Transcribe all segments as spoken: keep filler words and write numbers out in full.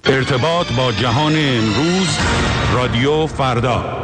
ارتباط با جهان امروز، رادیو فردا.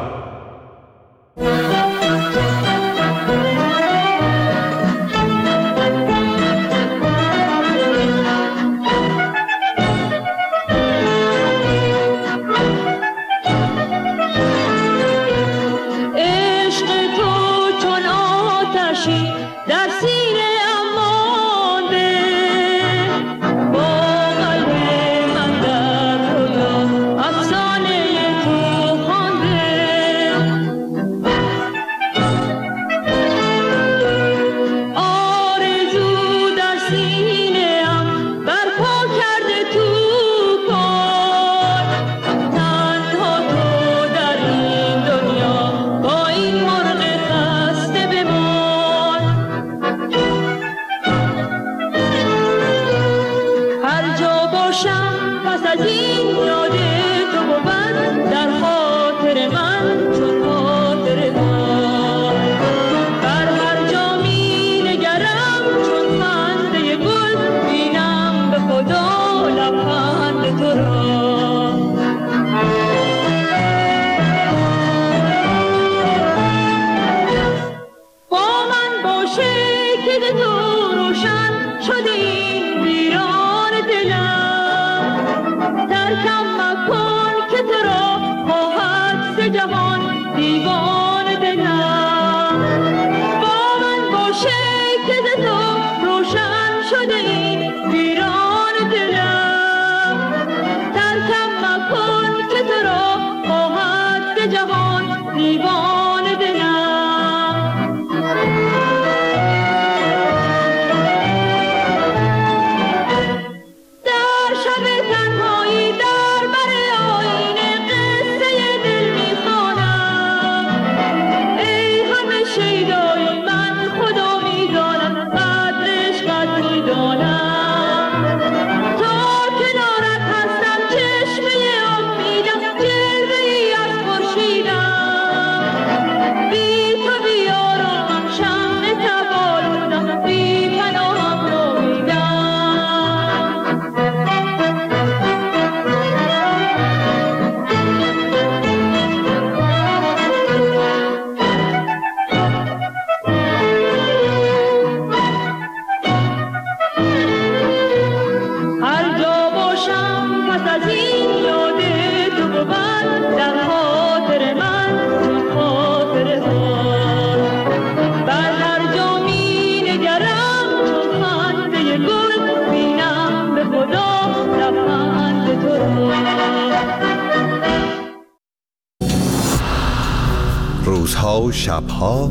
روزها و شبها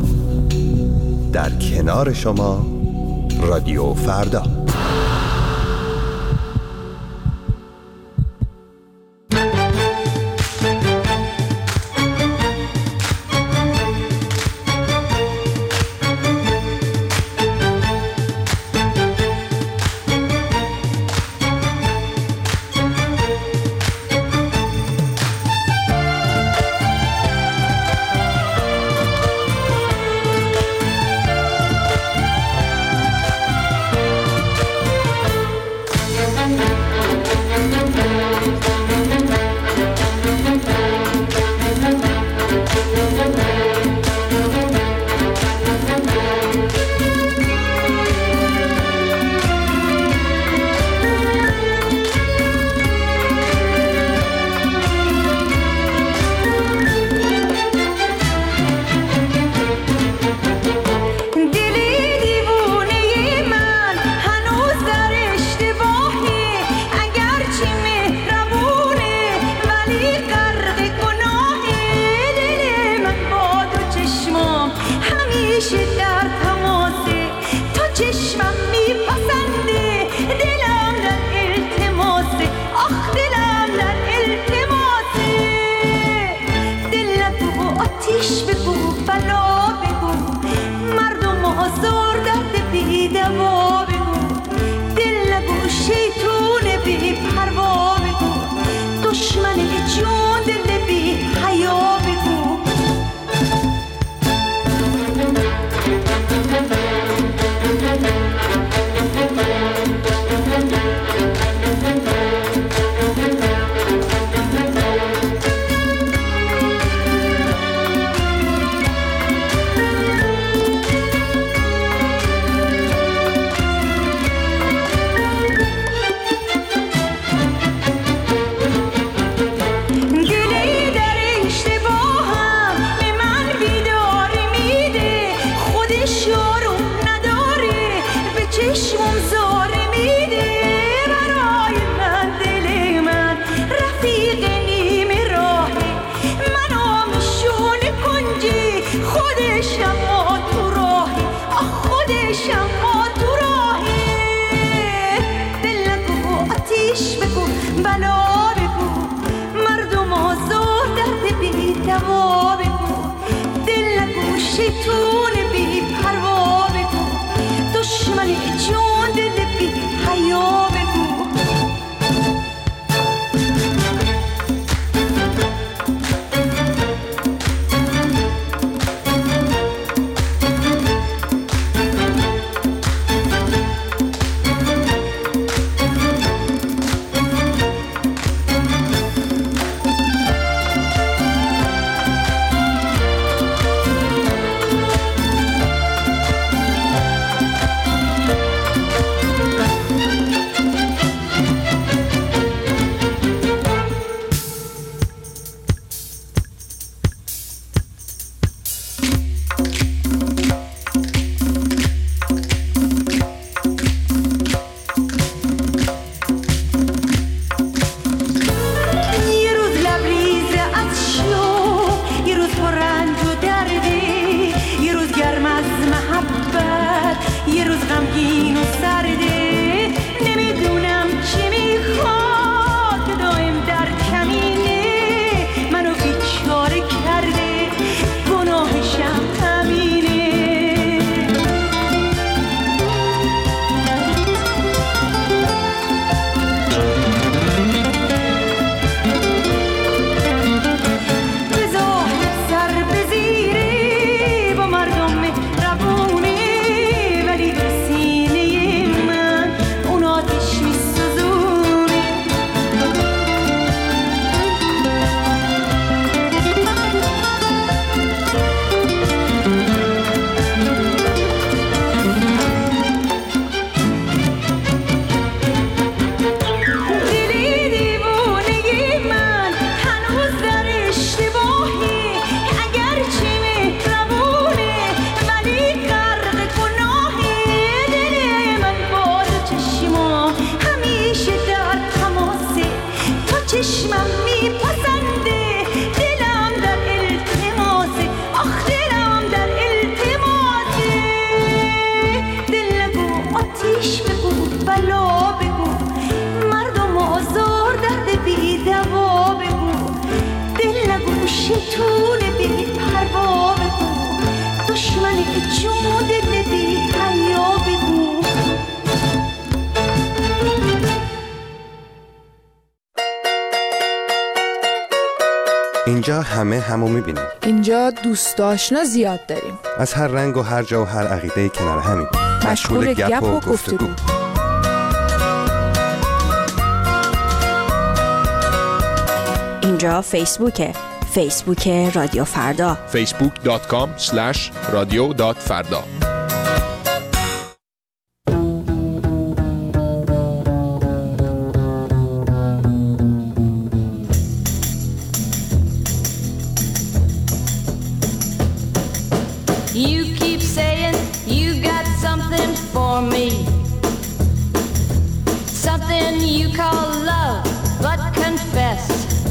در کنار شما، رادیو فردا. بلا بگو، مردم آزار درد بی دوا بگو، دل نگو شیطون بی پروا بگو، دشمن جون دل بی حیا بگو. اینجا همه همو میبینیم. اینجا دوست آشنا زیاد داریم. از هر رنگ و هر جا و هر عقیده کنار همین. مشغول گپ و گفتگو. اینجا فیسبوکه. فیسبوک رادیو فردا. فیسبوک دات کام اسلش رادیو دات فردا. You keep saying you got something for me, something you call love, but confess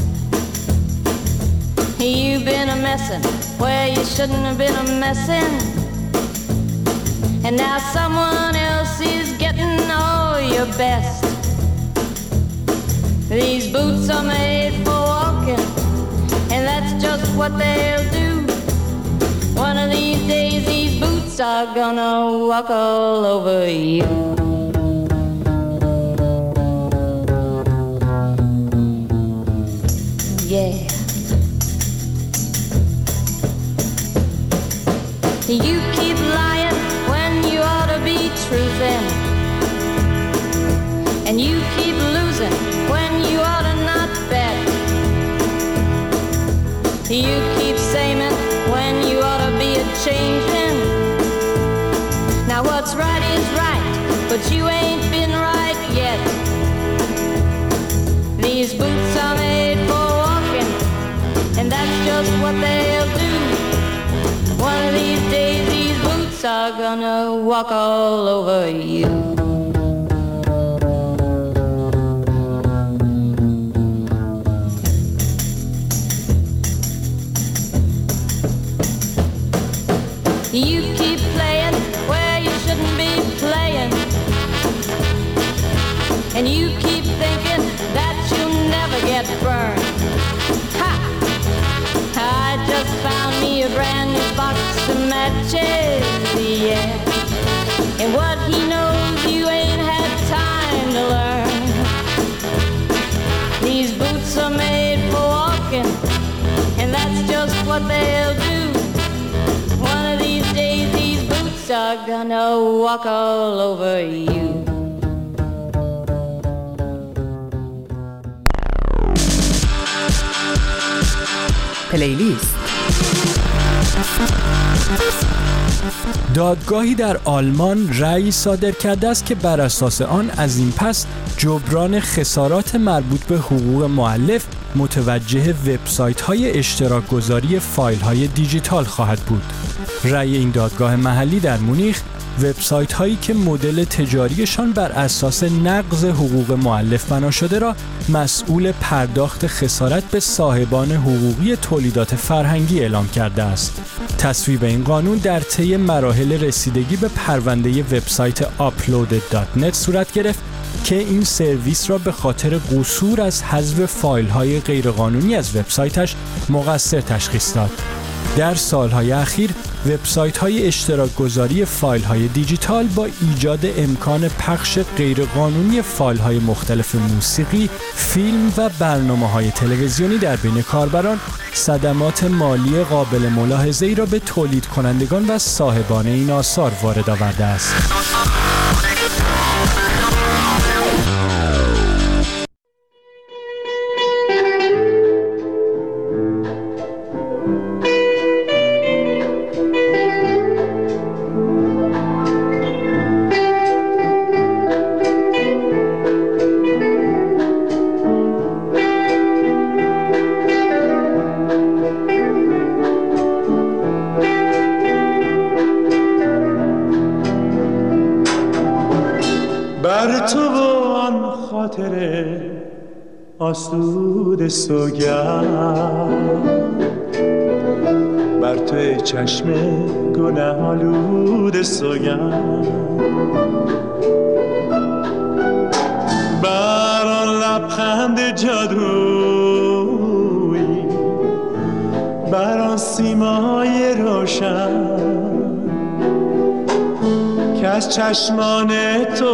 you've been a messin' where you shouldn't have been a messin', and now someone else is getting all your best. These boots are made for walking, and that's just what they'll do. One of these days these boots are gonna walk all over you. Yeah. You keep lying when you ought to be truthing, and you keep losing when you ought to not bet. You keep saying when you ought to be a changing. Now what's right is right, but you ain't been right yet. These boots are made for walking, and that's just what they'll do. One of these days these boots are gonna walk all over you. You keep playing where you shouldn't be playing, and you keep thinking that you get burned. Ha! I just found me a brand new box of matches, yeah. And what he knows you ain't had time to learn. These boots are made for walking, and that's just what they'll do. One of these days these boots are gonna walk all over you. پلیلیست. دادگاهی در آلمان رأی صادر کرده است که بر اساس آن از این پس جبران خسارات مربوط به حقوق مؤلف متوجه وبسایت‌های اشتراک گذاری فایل‌های دیجیتال خواهد بود. رأی این دادگاه محلی در مونیخ وبسایت هایی که مدل تجاریشان بر اساس نقض حقوق مؤلف بنا شده را مسئول پرداخت خسارت به صاحبان حقوقی تولیدات فرهنگی اعلام کرده است. تصویب این قانون در طی مراحل رسیدگی به پرونده وبسایت آپلودد دات نت صورت گرفت که این سرویس را به خاطر قصور از حذف فایل‌های غیرقانونی از وبسایتش مقصر تشخیص داد. در سالهای اخیر وبسایت‌های اشتراک گذاری فایل‌های دیجیتال با ایجاد امکان پخش غیرقانونی فایل‌های مختلف موسیقی، فیلم و برنامه‌های تلویزیونی در بین کاربران صدمات مالی قابل ملاحظه‌ای را به تولید کنندگان و صاحبان این آثار وارد آورده است. آسود سوگند بر توی چشم گناه آلود سوگند بر آن لبخند جادویی بر آن سیمای روشن که از چشمان تو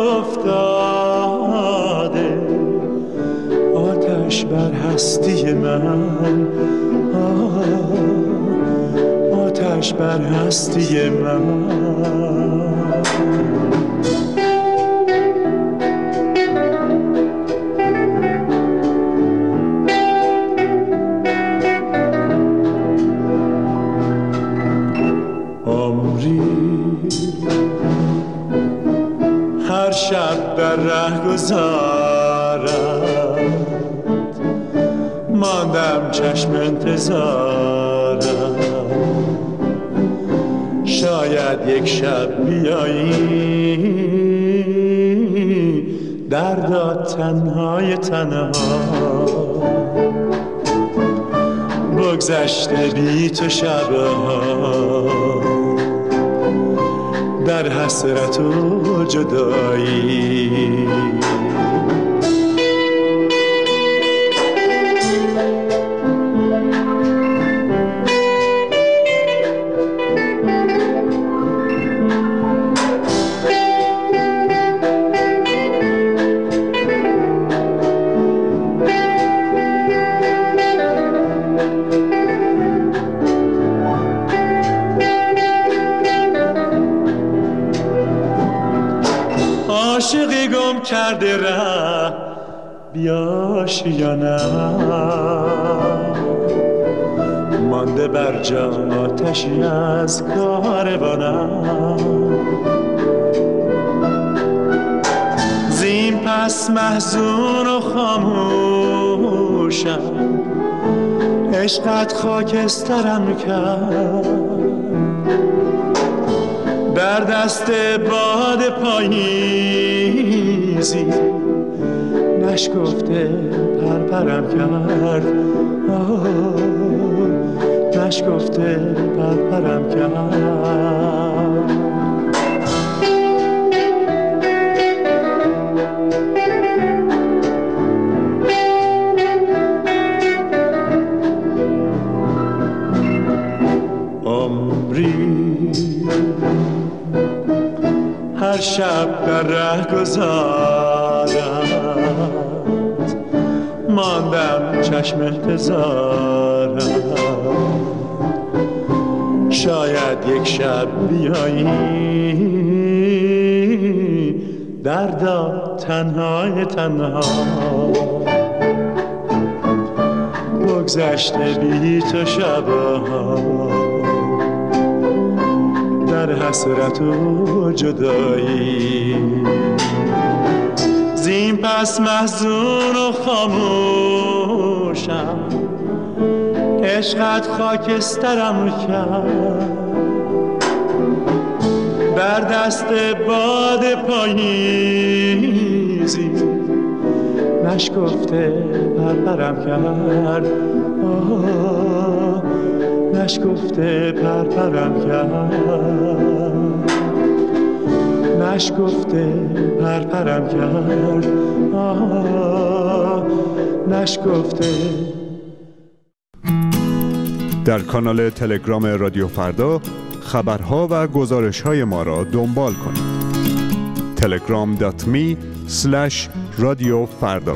افتاده آتش بر هستی من، آتش بر هستی من. عمری هر شب در ره گذارم ماندم چشم انتظارم شاید یک شب بیایی دردا تنهای تنها بگذشته بی تو شبها در حسرت و جدایی عاشقی گم کرده ره بیاشی یا نه مانده بر جا آتشی از کاروانم زین پس محزون و خاموشم عشقت خاکسترم کرد در دست باد پاییزی نشکفته پرپرم کرد نشکفته پرپرم کرد هر شب در ره گذارت ماندم چشم انتظارت، شاید یک شب بیایی دردا تنهای تنها، بگذشته بی تو شبها در حسرت و جدایی، زین پس محزون و خاموشم، عشقت خاکسترم کرد، در دست باد پاییزی نشکفته پرپرم کرد، آه نشکفته پرپرم کرد، نشکفته پرپرم کرد، آه نشکفته. در کانال تلگرام رادیو فردا خبرها و گزارش‌های ما را دنبال کنید. تلگرام دات می اسلش رادیو فردا.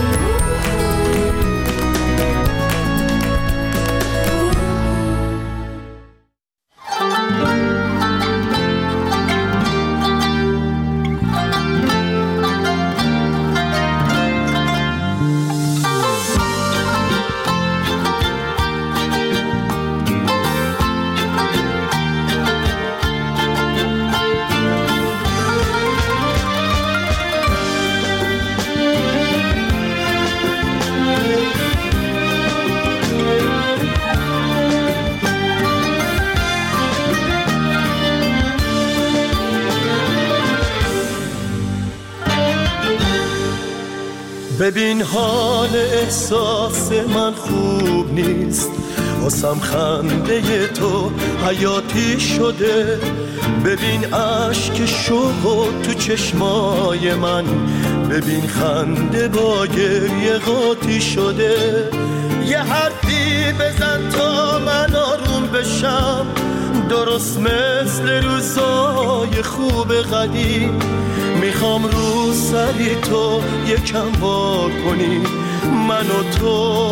ببین حال احساس من خوب نیست، واسم خنده تو حیاتی شده، ببین عشق شوق تو چشمای من، ببین خنده با گریه قاطی شده، یه حرفی بزن تا من آروم بشم، درست مثل روزای خوب قدیم، میخوام رو سری تو یکم وا کنی، من و تو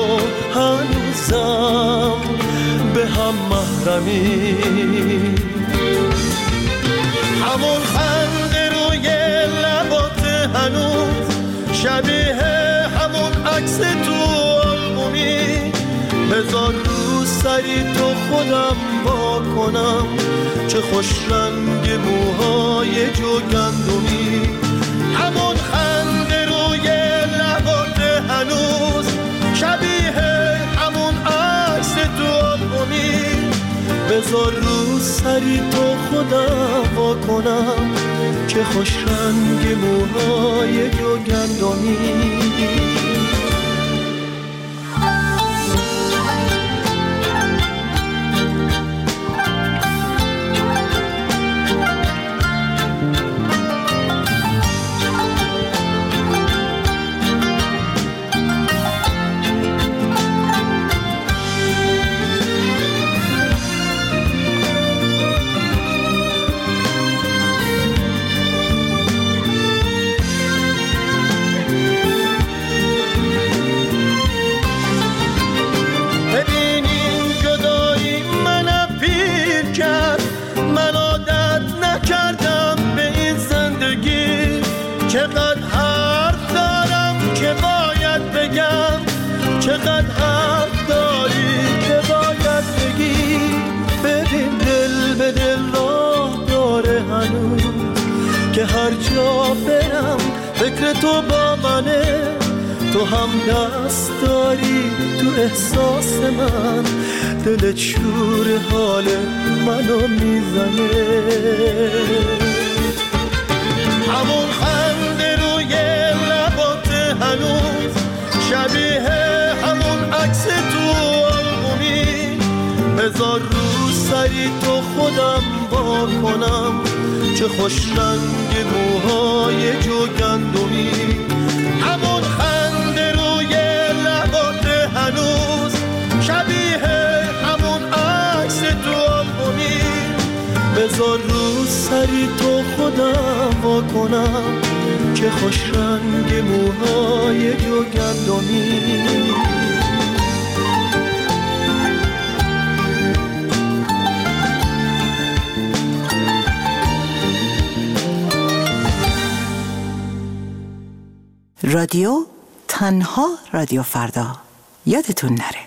هنوزم به هم محرمی، همون خنده روی لبات هنوز شبیه همون عکس تو آلبومی، بذار رو سری تو خودم وا کنم، چه خوش رنگ موهای جوگندمی، همون خنده روی لبات هنوز شبیه همون عکس تو آلبومی، بذار رو سری تو خودم وا کنم، چه خوش رنگ موهای جوگندمی. چقدر حرف داری که باید بگی، ببین دل به دل راه داره هنوز، که هر جا برم فکر تو با منه، تو هم دست داری تو احساس من، دل شور حال منو میزنه، همون خنده روی لبات هنوز شبیه همون عکس تو آلبومی، بذار رو سری تو خودم وا کنم، چه خوش رنگ موهای جوگندمی، همون خنده روی لبات هنوز شبیه همون عکس تو آلبومی، بذار رو سری تو خودم وا کنم که خوش رنگ موهای جوگندمی. رادیو تنها رادیو فردا، یادتون نره.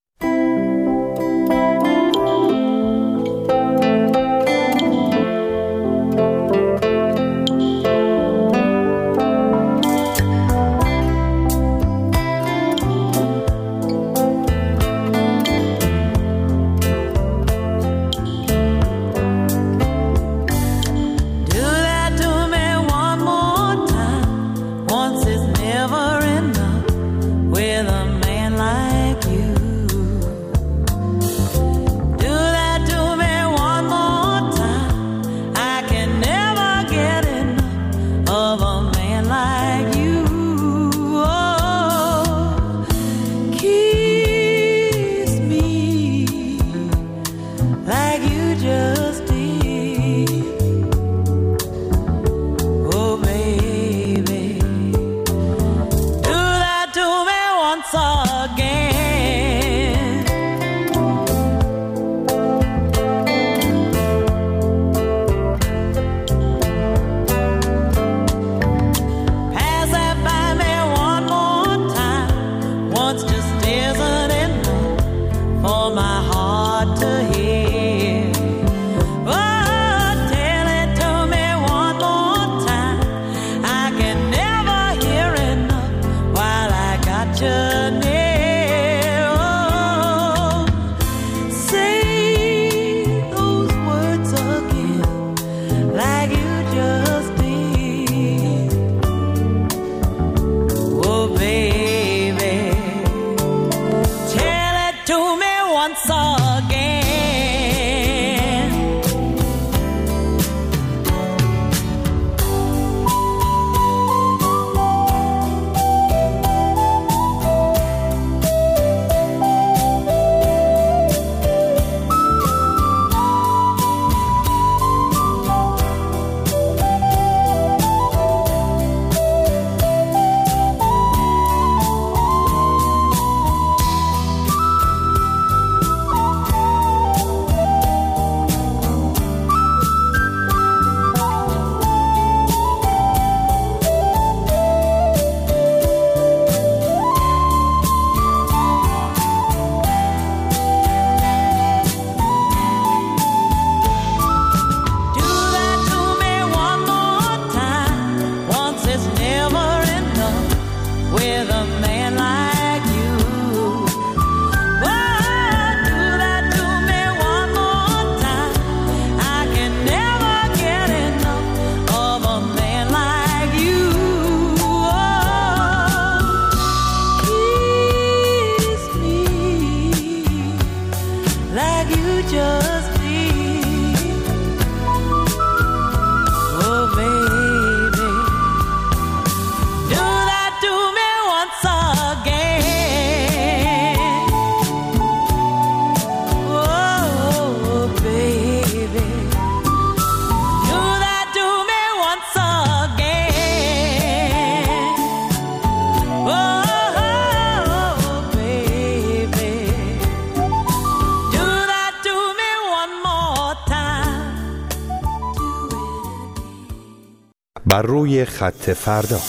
بر روی خط فردا.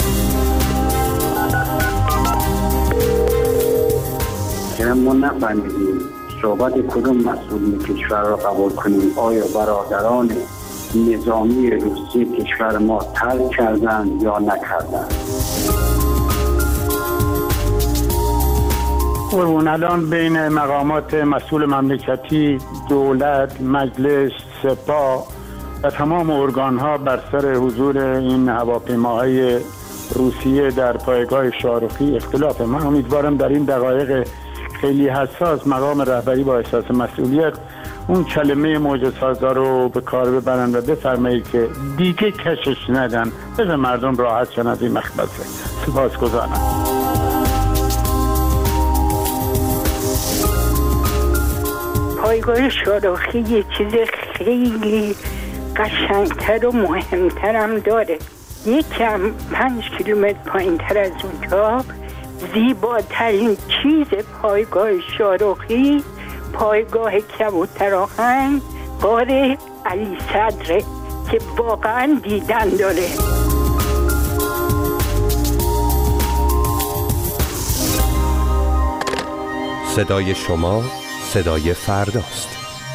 ما نفهمیدیم صحبت کدوم مسئول کشور را قبول کنیم. آیا برادران نظامی روسیه کشور ما ترک کردند یا نکردند؟ قربون الان بین مقامات مسئول مملکتی، دولت، مجلس، سپاه و تمام ارگان‌ها بر سر حضور این هواپیماهای روسیه در پایگاه شاهرخی اختلاف. من امیدوارم در این دقایق خیلی حساس مقام رهبری با احساس مسئولیت اون کلمه معجزه‌سازا رو به کار ببرن و بفرمایید که دیگه کشش ندن، بذار مردم راحت شن از این مخبزه. سپاسگزارم. پایگاه شاهرخی یه چیز خیلی قشنگتر و مهمترم داره. یکم پنج کیلومتر پایین تر از اونجا زیباترین چیز پایگاه شاروخی، پایگاه کبوترآهن، غار علی صدره که واقعا دیدن داره. صدای شما صدای فرداست.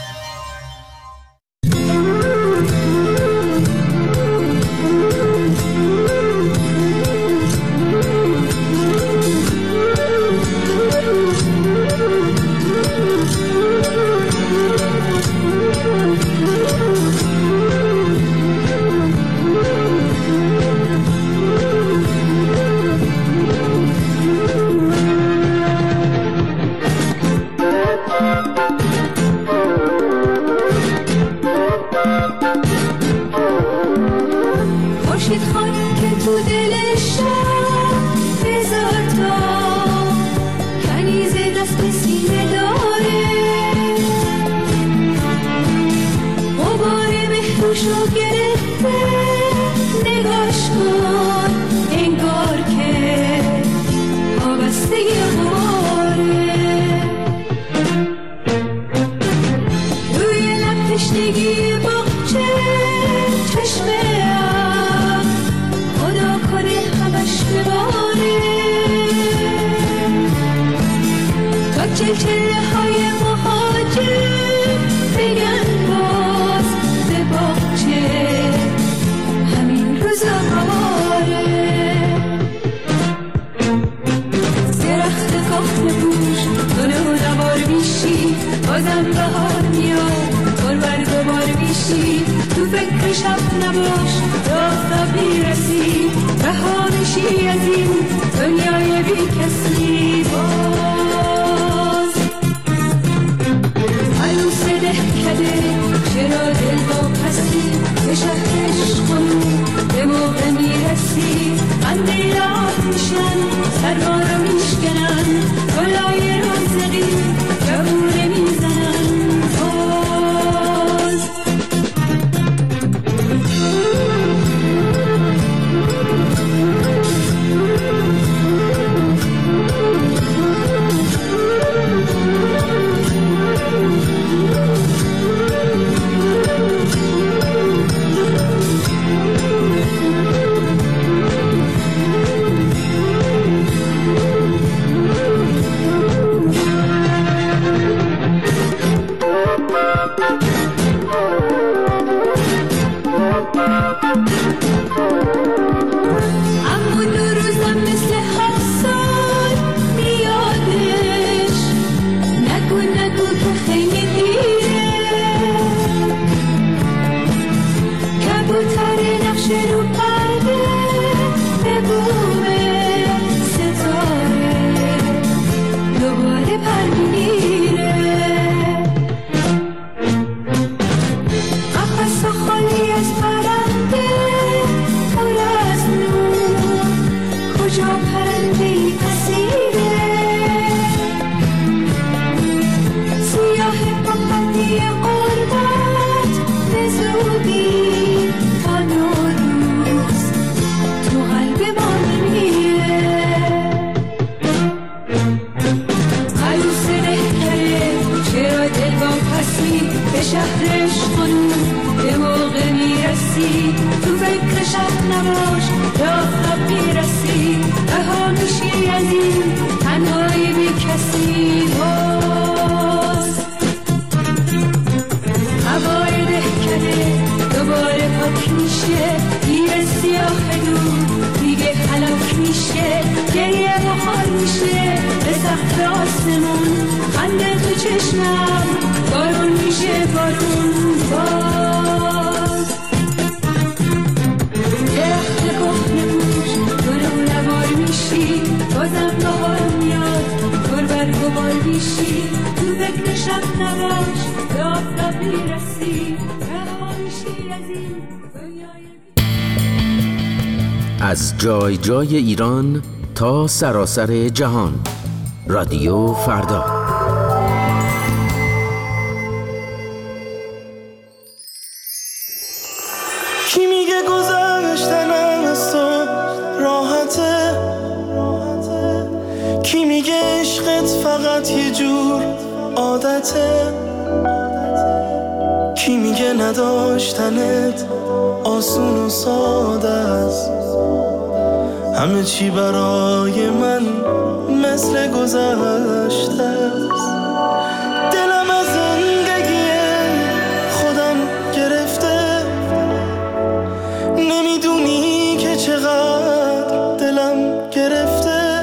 از جای جای ایران تا سراسر جهان، رادیو فردا. عشقت فقط یه جور عادته، کی میگه نداشتنت آسون و ساده است، همه چی برای من مثل گذشته است. دلم از زندگی خودم گرفته، نمیدونی که چقدر دلم گرفته،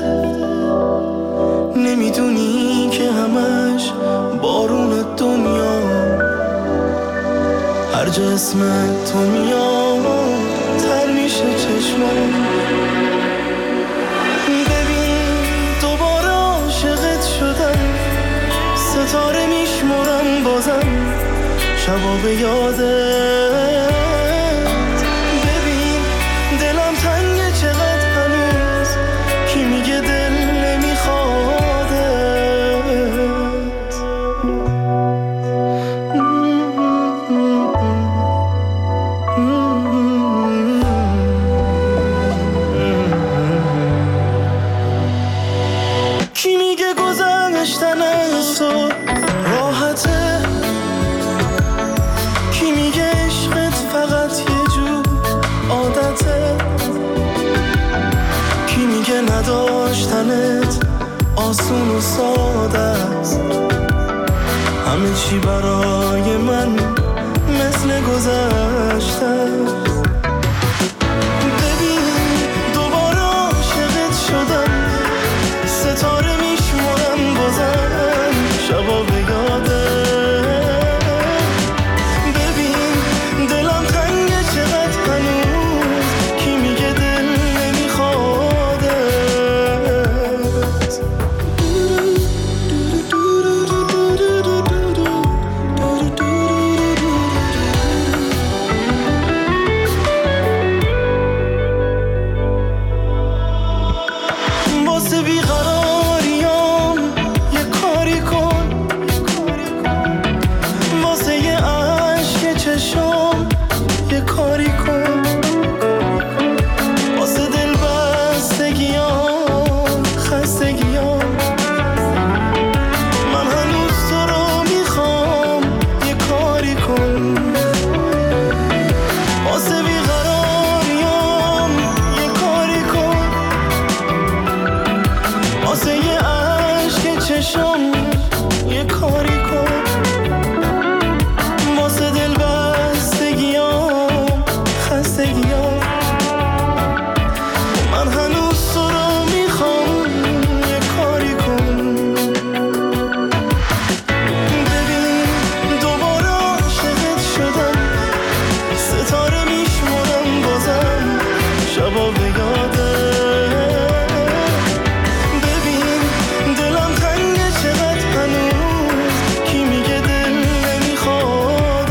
نمیدونی که همش بارون دنیا هر جا اسم تو میاد تر میشه چشمم. ببین دوباره عاشقت شدم، ستاره میشمرم بازم شبا به یادت. ببین دلم تنگه چقدر هنوز، کی میگه دل نمیخوادت. کی میگه گذشتن از تو راحته، کی میگه عشقت فقط یه جور عادته، کی میگه نداشتنت آسون و ساده است، همه چی برای من مثل گذشته. ببین دوباره عاشقت شدم، ستاره میشمرم بازم شبا به یادت. ببین دلم تنگه چقدر هنوز، کی میگه دل نمیخوادت. واسه بیقراریام یه کاری کن، واسه یه عشق چشم یه کاری کن، واسه دل بستگیام خستگیام من هنوز تو رو میخوام یه کاری کن. واسه بیقراریام یه کاری کن، واسه یه عشق چشم یه کاری کن، واسه دل بستگیام خستگیام من هنوز تو رو میخوام یه کاری کن. ببین دوباره عاشقت شدم، ستاره میشمرم بازم شبا به یادت. ببین دلم تنگه چقدر هنوز، کی میگه دل نمیخوادت.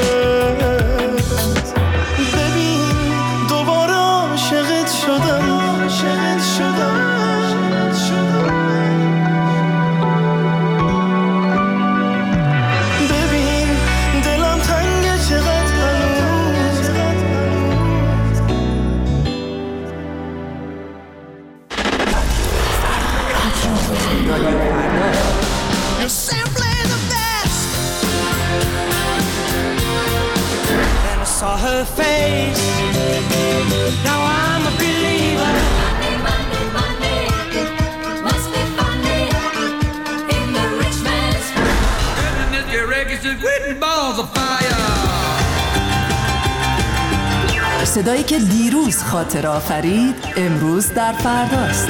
ببین دوباره عاشقت شدم، عاشقت شدم. ببین دلم تنگه چقدر هنوز. You're simply the best. Then I saw her face. Now I'm a believer. Monday, Monday, Monday, must be funny in the rich man's world. And this records is written balls of fire. صدایی که دیروز خاطر آفرید امروز در فرداست.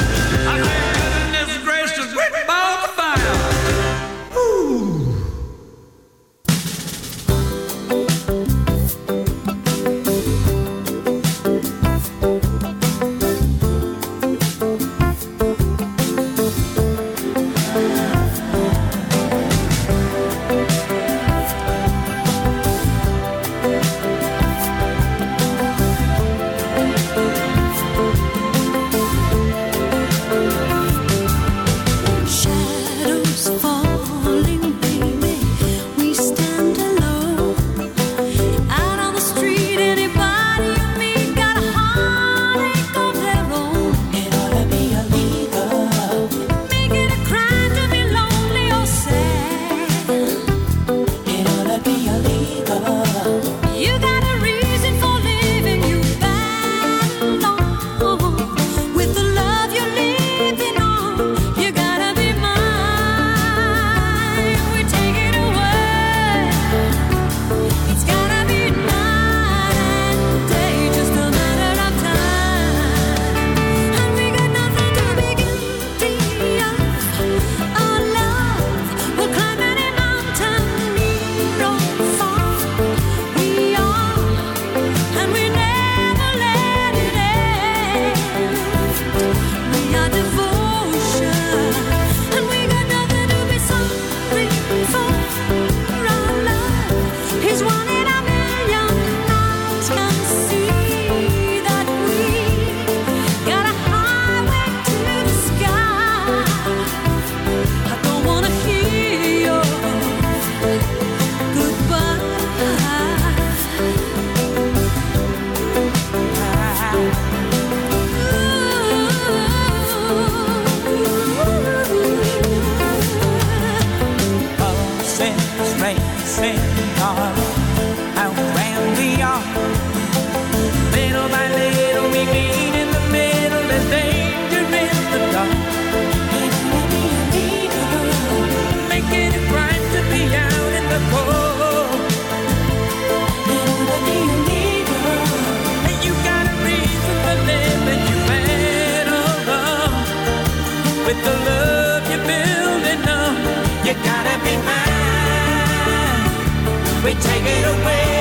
You gotta be mine. We take it away.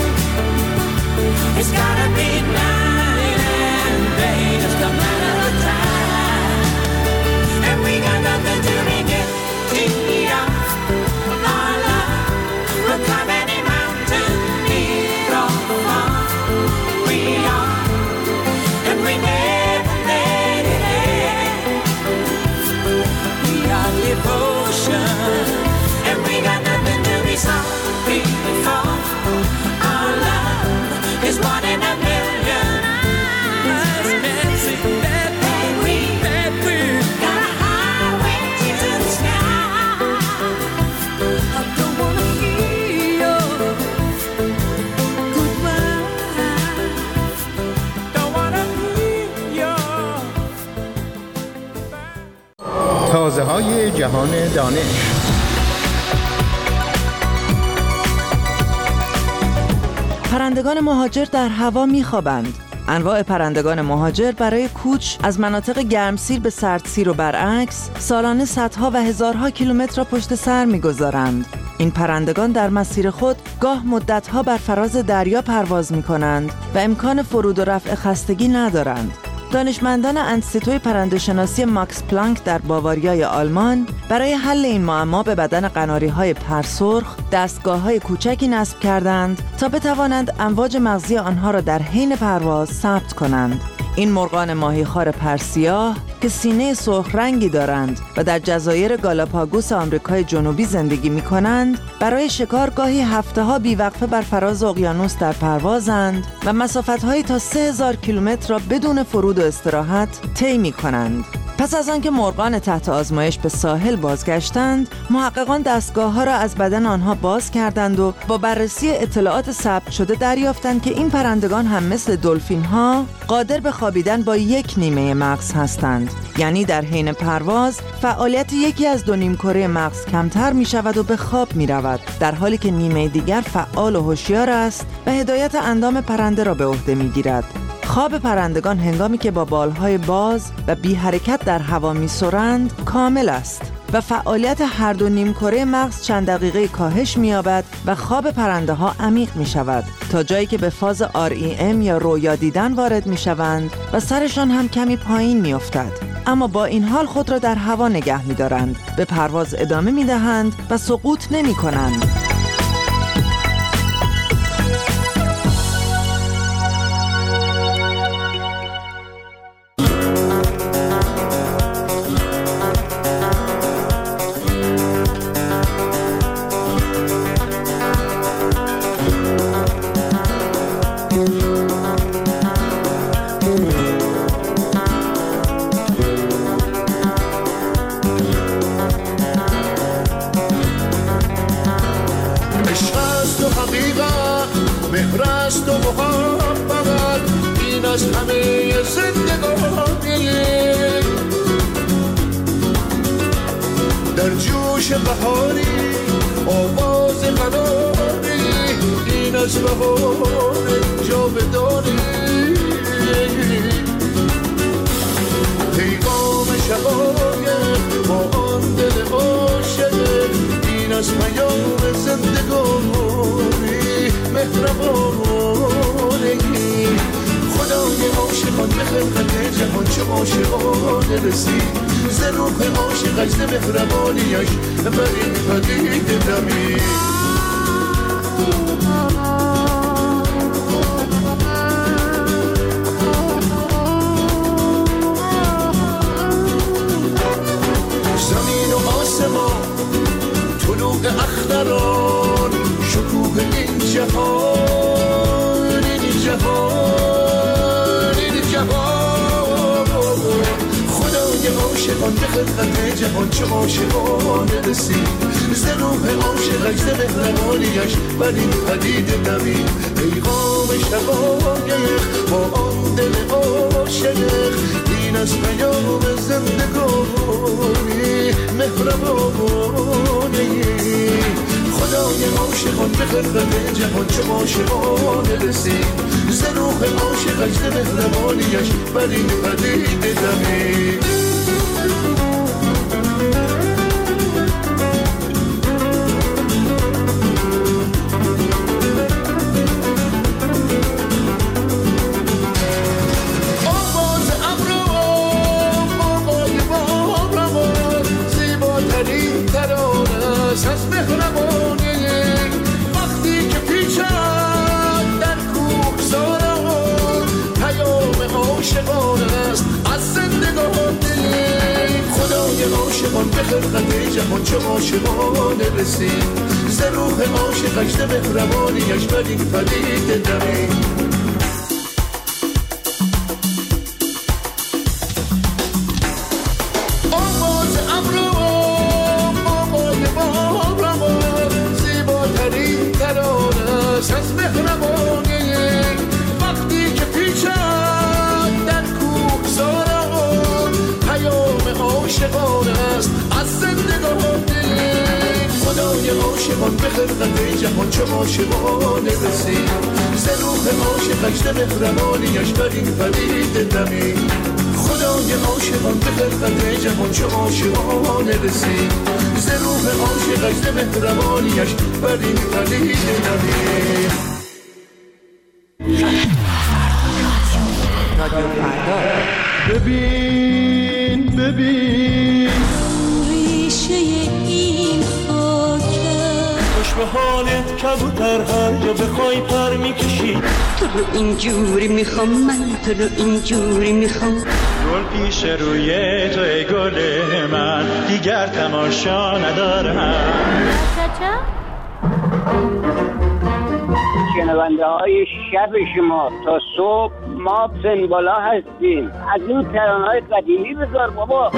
It's gotta be night and day, just a matter of time. And we got nothing to begin to eat up our love. We'll climb any mountain, near or far. We are, and we never let it end. We are devotion, and we got nothing to be sorry for. Our love is one in a million. Us dancing that way, that way. Got a highway to the sky. I don't wanna hear your goodbye. Don't wanna hear your. تازه های جهان دانش. پرندگان مهاجر در هوا می‌خوابند. انواع پرندگان مهاجر برای کوچ از مناطق گرمسیر به سردسیر و برعکس سالانه صدها و هزارها کیلومتر را پشت سر می‌گذارند. این پرندگان در مسیر خود گاه مدت‌ها بر فراز دریا پرواز می‌کنند و امکان فرود و رفع خستگی ندارند. دانشمندان انستیتوی پرنده‌شناسی ماکس پلانک در باواریای آلمان برای حل این معما به بدن قناری‌های پرسرخ دستگاه‌های کوچکی نصب کردند تا بتوانند امواج مغزی آنها را در حین پرواز ثبت کنند. این مرغان ماهیخوار پرسیاه که سینه سرخ رنگی دارند و در جزایر گالاپاگوس آمریکای جنوبی زندگی می کنند، برای شکار گاهی هفته ها بیوقفه بر فراز اقیانوس در پروازند و مسافت‌های تا سه هزار کیلومتر را بدون فرود و استراحت طی می کنند. پس از آنکه مرغان تحت آزمایش به ساحل بازگشتند، محققان دستگاه‌ها را از بدن آنها باز کردند و با بررسی اطلاعات ثبت شده دریافتند که این پرندگان هم مثل دلفین‌ها قادر به خوابیدن با یک نیمه مغز هستند. یعنی در حین پرواز فعالیت یکی از دو نیمکره مغز کمتر می شود و به خواب می رود، در حالی که نیمه دیگر فعال و هوشیار است و هدایت اندام پرنده را به عهده می گیرد. خواب پرندگان هنگامی که با بالهای باز و بی حرکت در هوا می سرند کامل است و فعالیت هر دو نیمکره مغز چند دقیقه کاهش می یابد و خواب پرنده ها عمیق می شود تا جایی که به فاز آر ای ام یا رویا دیدن وارد می شوند و سرشان هم کمی پایین می افتد. اما با این حال خود را در هوا نگه می دارند، به پرواز ادامه می دهند و سقوط نمی کنند. در جوش بهاری آواز قناری این از بهار جاودانی پیغام شقایق با آن دل عاشق این از پیام زندگانی مهربانی خدای عاشقان به خلقت جهان چه عاشقانه رسید ز روح عاشقش ز مهربانیش بر این پدیده دمید زمین و آسمان طلوع اختران شکوه این جهان این جهان این جهان خدای عاشقان به خلقت جهان چه عاشقانه رسید ز روح عاشقش ز مهربانیش بر این پدیده دمید پیغام شقایق با آن دل عاشق این از پیام زندگانی مهربانی خدای عاشقان به خلقت جهان چه عاشقانه رسید ز روح عاشقش ز مهربانیش بر این پدیده دمید مهربانی وقتی که پیچد در کوه ساران پیام عاشقان است از زندگانی خدای عاشقان به خلقت جهان چه عاشقانه رسید ز روح عاشقش ز مهربانیش بر این پدیده دمید از مهربانی وقتی که پیچد در کوه ساران پیام عاشقان است از زندگانی خدای عاشقان به خلقت جهان چه عاشقانه رسید ز روح عاشقش ز مهربانیش بر این پدیده دمید خدای عاشقان به خلقت جهان چه عاشقانه رسید ز روح عاشقش ز مهربانیش بر این پدیده دمید ببین ببین ریشه این خاکه خوش به حالت کبوتر هر جا بخوای پر میکشی تو رو اینجوری میخوام من تو رو اینجوری میخوام گل پیش روی تو ای گل من دیگر تماشا ندارم شنونده های شب شما تا صبح ما سنبالا هستیم از این ترانه های قدیمی بذار بابا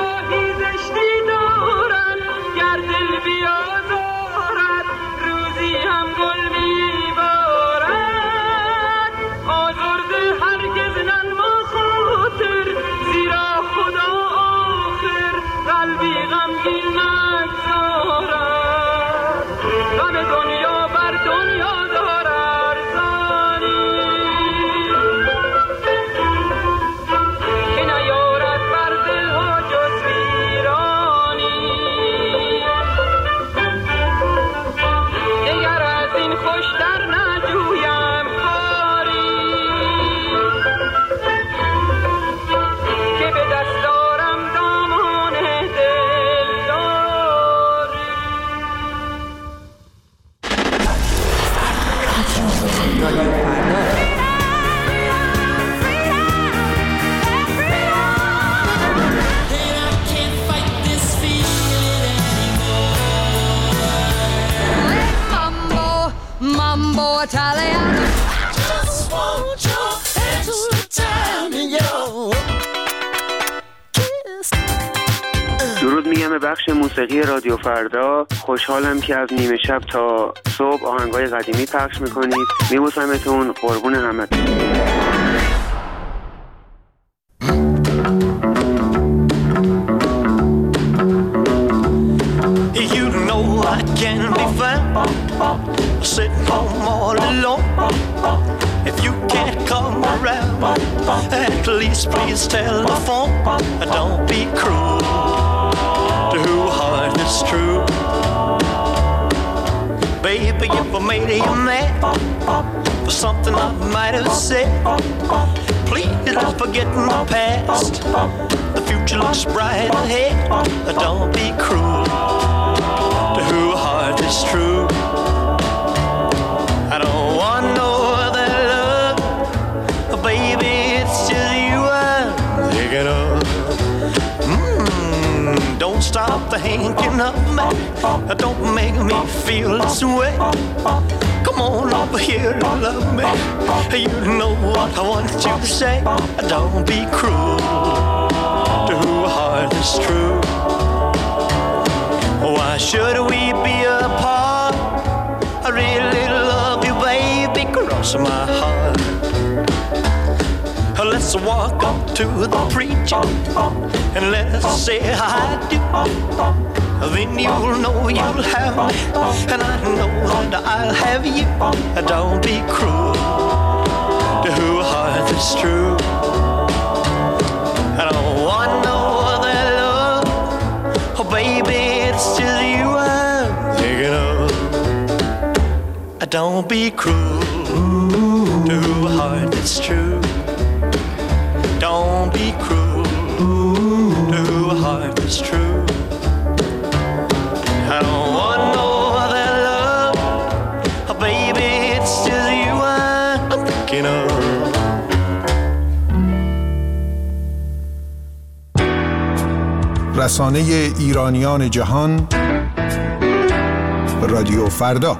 بیازارد روزی رادیو فردا. Mambo Italiano. Just want your extra time in your kiss. درود میگم به بخش موسیقی رادیو فردا. خوشحالم که از نیمه شب تا صبح آهنگای قدیمی پخش میکنید. میبوسمتون، قربون همتون. You know I can't be found sitting home all alone. If you can't come around, at least please tell the phone. Don't be cruel to who heart is true. Baby, if I made you mad for something I might have said, please don't forget my past. The future looks bright ahead. Don't be cruel to who heart is true. I don't want no other love, baby, it's just you I'm thinking of. Mm, don't stop thinking of me, don't make me feel this way. Come on over here and love me, you know what I want you to say. Don't be cruel to who heart is true. Why should we be apart? I really love you, baby, cross my heart. Let's walk up to the preacher and let's say I do. Then you'll know you'll have me, and I know that I'll have you. Don't be cruel to who heart is true. I don't want no other love, oh baby, it's just you I'm thinking of. Don't be cruel to who heart is true. Don't be cruel to who heart is true. I don't want no other love, oh baby, it's just you I'm thinking of. رسانه ایرانیان جهان رادیو فردا.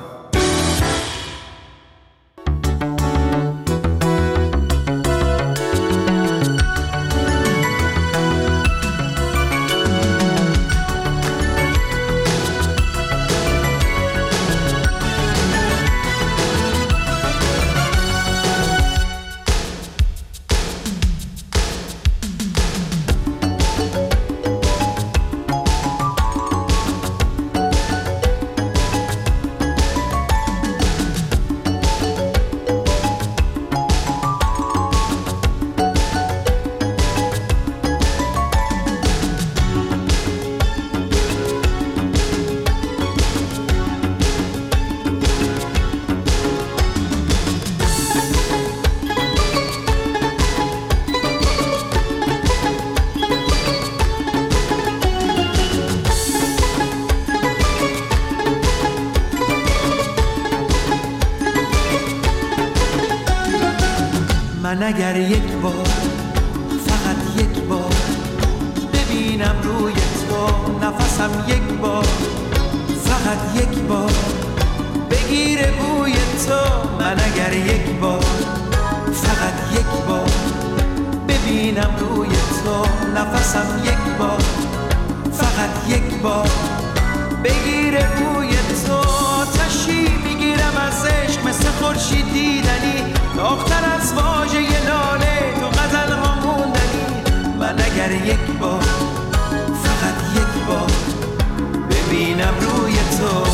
من اگر یک بار فقط یک بار ببینم روی تو نفسم یک بار فقط یک بار بگیره بوی تو من اگر یک بار فقط یک بار ببینم روی تو نفسم یک بار فقط یک بار بگیره بوی تو تشی میگیرم از عشق مثل خورشید دیدنی داغ‌تر از واژه لاله تو غزل ها موندنی من اگر یک بار فقط یک بار ببینم روی تو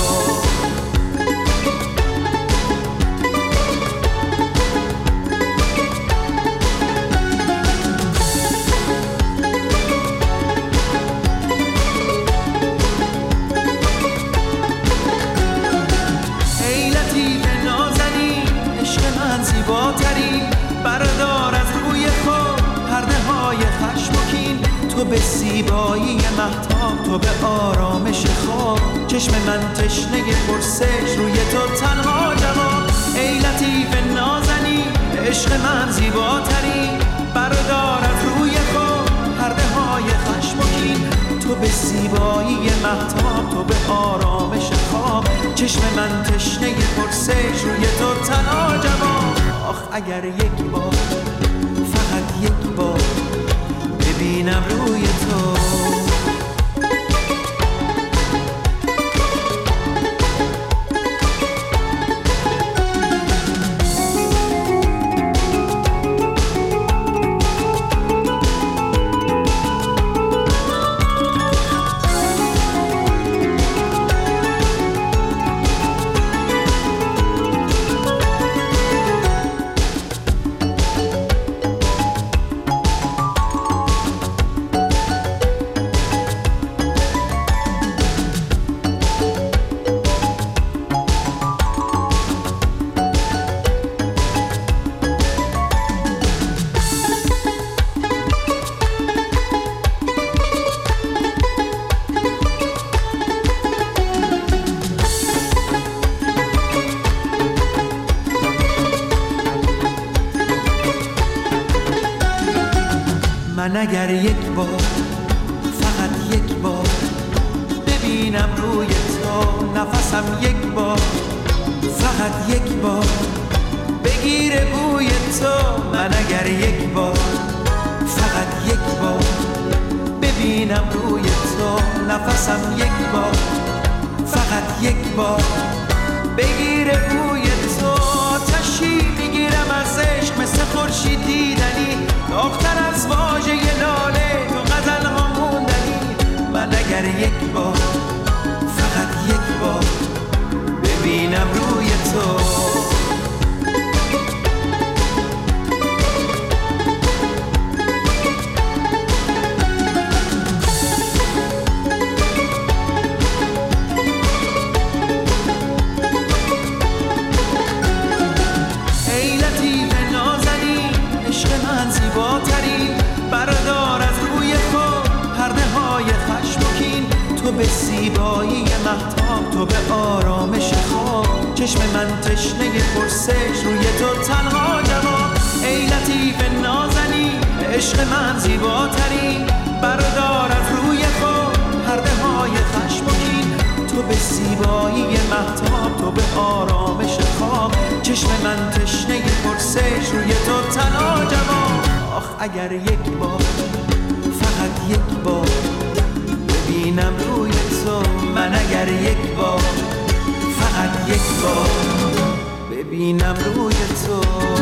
بردار از روی خود پرده های خشم و کین تو به زیبایی مهتاب تو به آرامش خواب چشم من تشنه پرسش روی تو تنها جواب ای لطیف ناز عشق من زیباترین، بردار از روی خود پرده های خشم و کین. تو به زیبایی مهتاب، تو به آرامش خواب، چشم من تشنه پرسش روی تو تنها جواب. آخ اگر یک بار، فقط یک بار ببینم روی تو. من اگر یک بار، فقط یک بار ببینم روی تو، نفسم یک بار، فقط یک بار بگیره بوی تو. من اگر یک بار، فقط یک بار ببینم روی تو، نفسم یک بار، فقط یک بار بگیره بوی تو. آتشی میگیرم از عشق مثل خورشید دیدنی، داغ‌تر از واژه لاله تو غزل ها موندنی. من اگر یک بار، فقط یک بار ببینم روی تو. بردار از روی خود پرده های خشم و کین. تو به زیبایی مهتاب، تو به آرامش خواب، چشم من تشنه پرسش روی تو تنها جواب. ای لطیف نازنین، عشق من زیباترین، بردار از روی خود پرده های خشم و کین. تو به زیبایی مهتاب، تو به آرامش خواب، چشم من تشنه پرسش روی تو تنها جواب. آخ اگر یک بار، فقط یک بار ببینم روی تو. من اگر یک بار، فقط یک بار ببینم روی تو.